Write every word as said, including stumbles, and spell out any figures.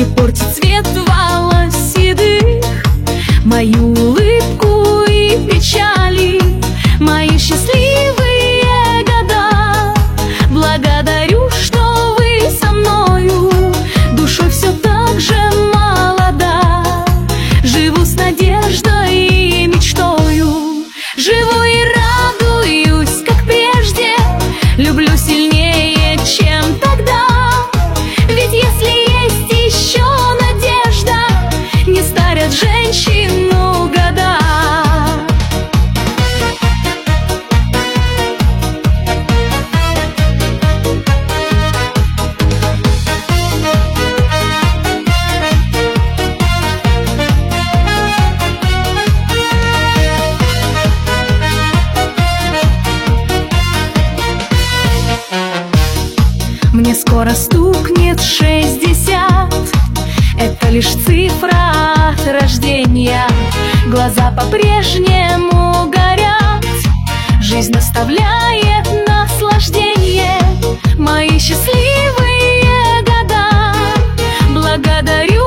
не портит цвет волос седых мою улыбку и печали, мои счастливые года. Благодарю, что вы со мною, душой все так же молода. Живу с надеждой и мечтою, живу и радуюсь, как прежде, люблю сильнее, чем тогда. Ведь если есть еще надежда, не старят женщину года. Мне скоро стукнет шестьдесят, это лишь цифра от рождения. Глаза по-прежнему горят, жизнь наставляет наслаждение, мои счастливые года. Благодарю